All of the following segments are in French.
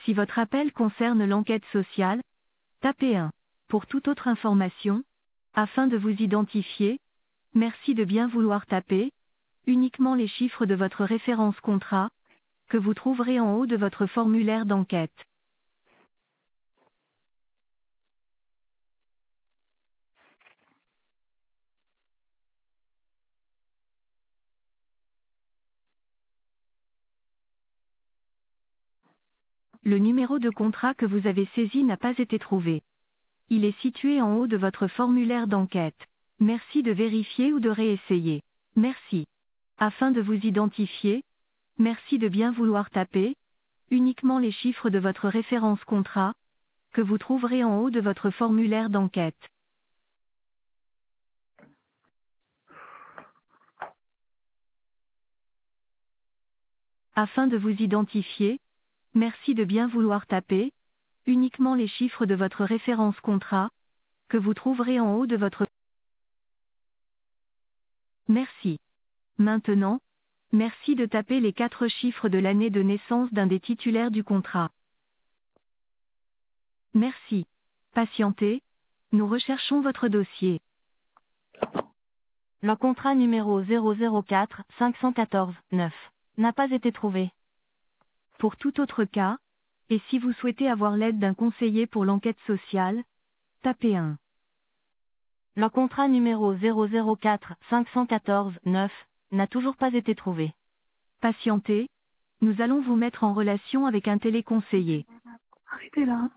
Si votre appel concerne l'enquête sociale, tapez 1. Pour toute autre information, afin de vous identifier, merci de bien vouloir taper uniquement les chiffres de votre référence contrat, que vous trouverez en haut de votre formulaire d'enquête. Le numéro de contrat que vous avez saisi n'a pas été trouvé. Il est situé en haut de votre formulaire d'enquête. Merci de vérifier ou de réessayer. Merci. Afin de vous identifier, merci de bien vouloir taper uniquement les chiffres de votre référence contrat, que vous trouverez en haut de votre formulaire d'enquête. Afin de vous identifier, merci de bien vouloir taper uniquement les chiffres de votre référence contrat, que vous trouverez en haut de votre... Merci. Maintenant, merci de taper les 4 chiffres de l'année de naissance d'un des titulaires du contrat. Merci. Patientez, nous recherchons votre dossier. Le contrat numéro 004 514 9 n'a pas été trouvé. Pour tout autre cas, et si vous souhaitez avoir l'aide d'un conseiller pour l'enquête sociale, tapez 1. Le contrat numéro 004 514 9 n'a toujours pas été trouvé. Patientez, nous allons vous mettre en relation avec un téléconseiller. Arrêtez là.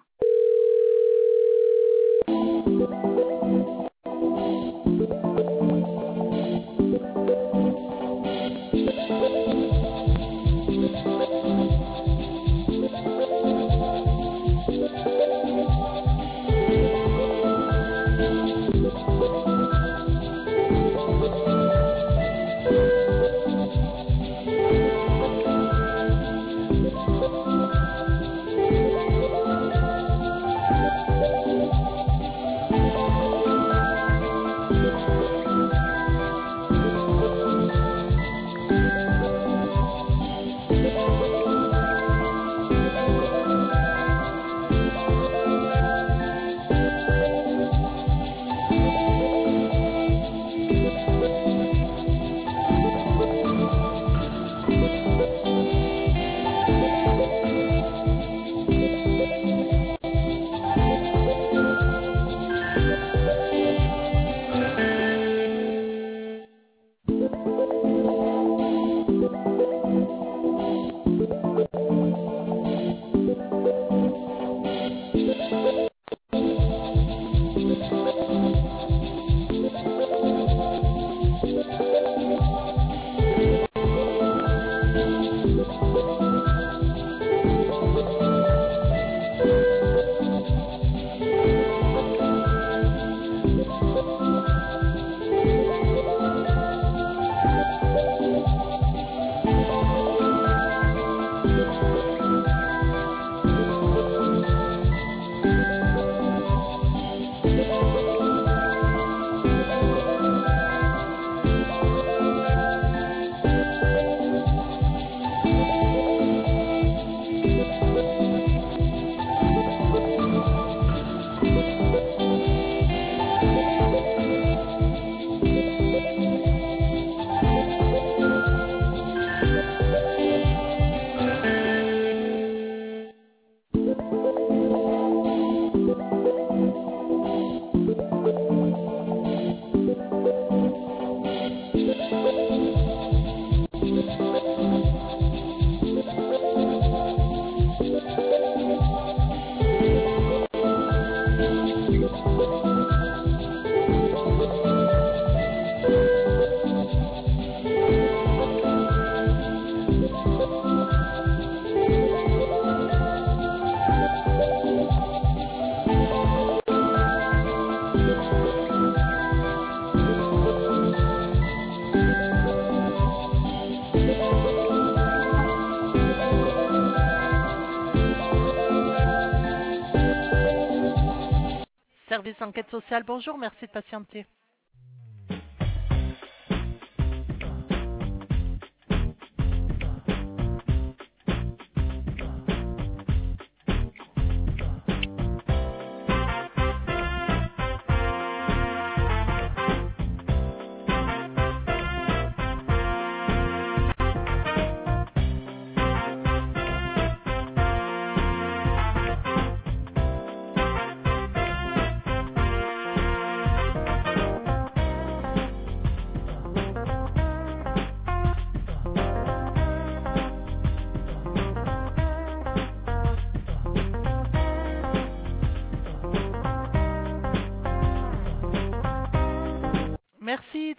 Service enquête sociale, bonjour, merci de patienter.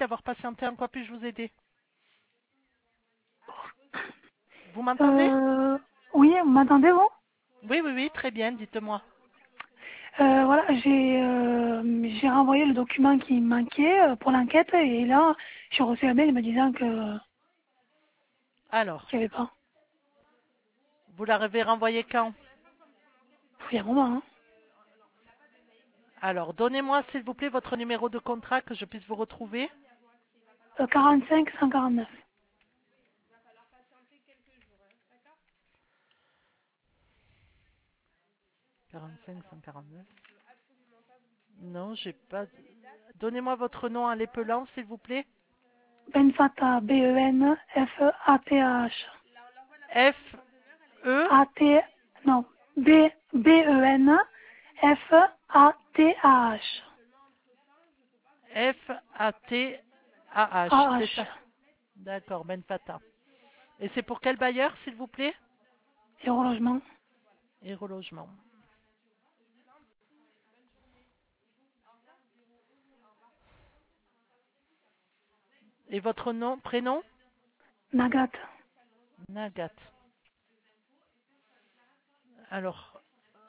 d'avoir patienté. En quoi puis-je vous aider? Vous m'entendez? Oui, vous m'entendez, vous? Oui, oui, oui, très bien, dites-moi. Voilà, j'ai renvoyé le document qui me manquait pour l'enquête et là, j'ai reçu un mail me disant que Alors, qu'il n'y avait pas. vous l'avez renvoyé quand? Il y a un moment, hein. Alors, donnez-moi, s'il vous plaît, votre numéro de contrat que je puisse vous retrouver. 45 149. 45 149. Non, j'ai pas. Donnez-moi votre nom à l'épelant, s'il vous plaît. Benfata, B-E-N-F-A-T-H. F, E, A-T, non, B-E-N-F-A-T-H. F, A, T, A, H. C'est A-H. ça. D'accord, Ben Fata. Et c'est pour quel bailleur, s'il vous plaît? Et au logement. Et relogement. Et votre nom, prénom? Nagat. Nagat. Alors,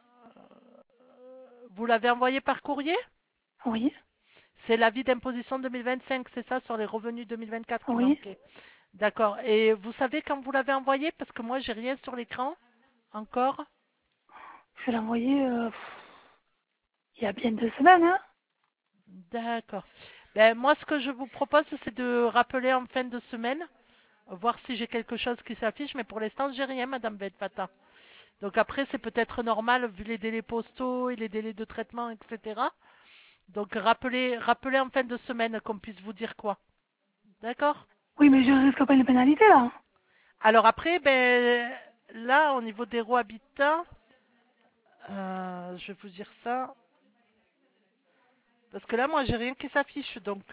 vous l'avez envoyé par courrier? Oui, C'est l'avis d'imposition 2025, c'est ça, sur les revenus 2024 qui oui. manquait. D'accord. Et vous savez quand vous l'avez envoyé? Parce que moi, j'ai rien sur l'écran encore. Je vais l'envoyer il y a bien 2 semaines, hein. D'accord. Ben, moi, ce que je vous propose, c'est de rappeler en fin de semaine, voir si j'ai quelque chose qui s'affiche, mais pour l'instant, j'ai rien, Madame Benfata. Donc après, c'est peut-être normal, vu les délais postaux et les délais de traitement, etc. Donc rappelez en fin de semaine qu'on puisse vous dire quoi. D'accord? Oui, mais je risque pas une pénalité, là. Alors après, ben, là, au niveau des héros habitants, je vais vous dire ça. Parce que là, moi, j'ai rien qui s'affiche. Donc,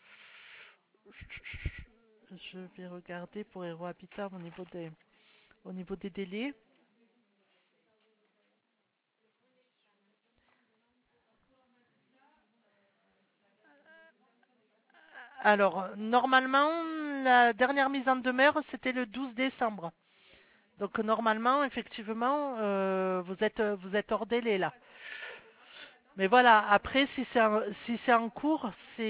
je vais regarder pour héros habitants au niveau des délais. Alors, normalement, la dernière mise en demeure, c'était le 12 décembre. Donc, normalement, effectivement, vous êtes hors délai là. Mais voilà, après, si c'est en cours,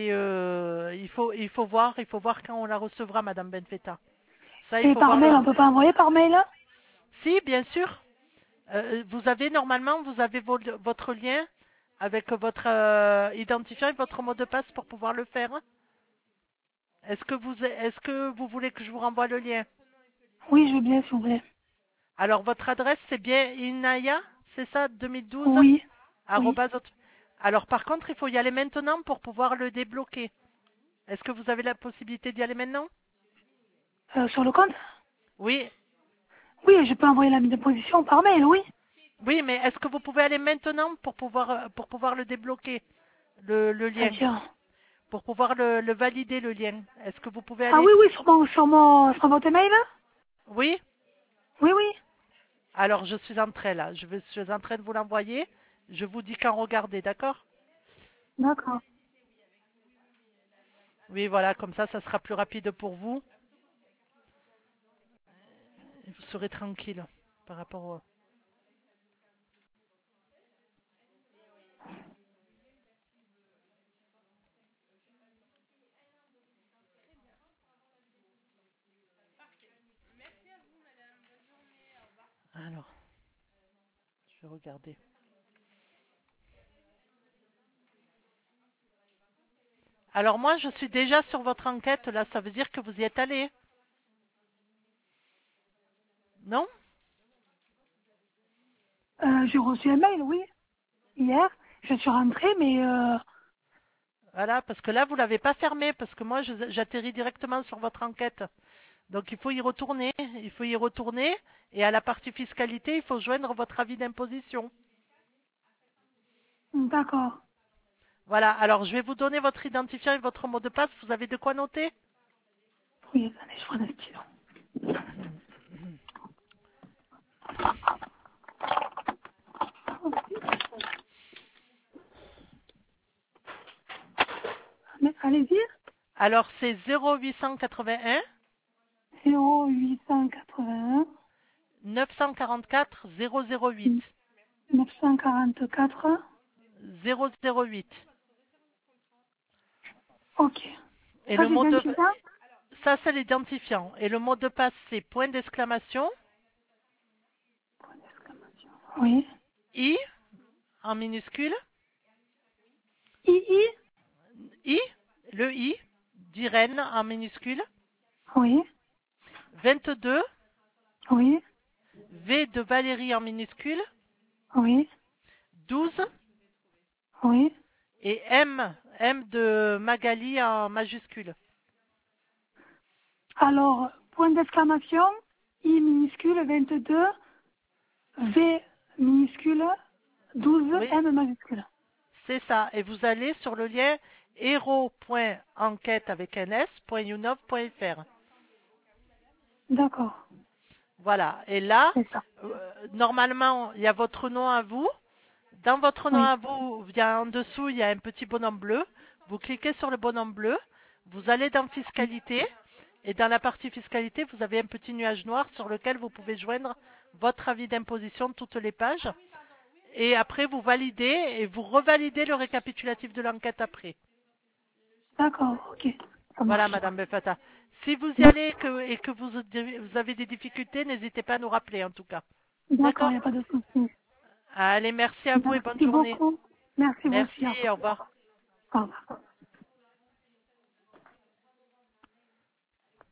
il faut voir quand on la recevra, Madame Benfetta. Ça, il Et faut par voir mail, le. on peut pas envoyer par mail, hein? Si, bien sûr. Vous avez normalement, vous avez votre lien avec votre identifiant et votre mot de passe pour pouvoir le faire. Est-ce que vous voulez que je vous renvoie le lien? Oui, je veux bien, s'il vous plaît. Alors, votre adresse, c'est bien Inaya, c'est ça, 2012 Oui, oui. arobase hot- Alors, par contre, il faut y aller maintenant pour pouvoir le débloquer. Est-ce que vous avez la possibilité d'y aller maintenant? Sur le compte? Oui, Oui, je peux envoyer la mise de position par mail, oui. oui, mais est-ce que vous pouvez aller maintenant pour pouvoir le débloquer, le lien, C'est-à-dire. pour pouvoir le valider, le lien? Est-ce que vous pouvez Ah aller? oui, oui, sur votre mail, hein? Oui? Oui, oui. Alors, je suis en train là. Je suis en train de vous l'envoyer. Je vous dis quand regarder, d'accord? D'accord. Oui, voilà, comme ça sera plus rapide pour vous. Et vous serez tranquille par rapport au. Alors, je vais regarder. Alors moi, je suis déjà sur votre enquête. Là, ça veut dire que vous y êtes allé. Non? J'ai reçu un mail, oui, hier. Je suis rentrée, mais Voilà, parce que là, vous l'avez pas fermé, parce que moi, j'atterris directement sur votre enquête. Donc, il faut y retourner. Il faut y retourner. Et à la partie fiscalité, il faut joindre votre avis d'imposition. d'accord. Voilà, alors je vais vous donner votre identifiant et votre mot de passe. Vous avez de quoi noter? Oui, attendez, je prends un stylo. Mais allez-y. Alors, c'est 0881 0881 944 008. 944. 008. Ok. Et Ça, le c'est mot de identifiant? ça, c'est l'identifiant. Et le mot de passe, c'est point d'exclamation, Oui. I en minuscule, II? I, le I, d'Irène en minuscule, Oui. 22, Oui. V de Valérie en minuscule, Oui. 12 Oui. et M de Magali en majuscule. Alors, point d'exclamation, I minuscule 22, V minuscule 12, Oui, M majuscule. c'est ça. Et vous allez sur le lien hero.enquête avec un s.unov.fr. D'accord. Voilà. Et là, C'est ça. normalement, il y a votre nom à vous. Dans votre nom Oui. à vous, en dessous, il y a un petit bonhomme bleu. Vous cliquez sur le bonhomme bleu. Vous allez dans Fiscalité. Et dans la partie Fiscalité, vous avez un petit nuage noir sur lequel vous pouvez joindre votre avis d'imposition de toutes les pages. Et après, vous validez et vous revalidez le récapitulatif de l'enquête après. D'accord. Ok. Ça Voilà, marche. Madame Befata. Si vous y allez et que vous avez des difficultés, n'hésitez pas à nous rappeler en tout cas. D'accord, il D'accord? n'y a pas de souci. Allez, merci à vous et bonne Merci journée. beaucoup. Merci vous aussi. Merci, Au revoir. au revoir. Au revoir.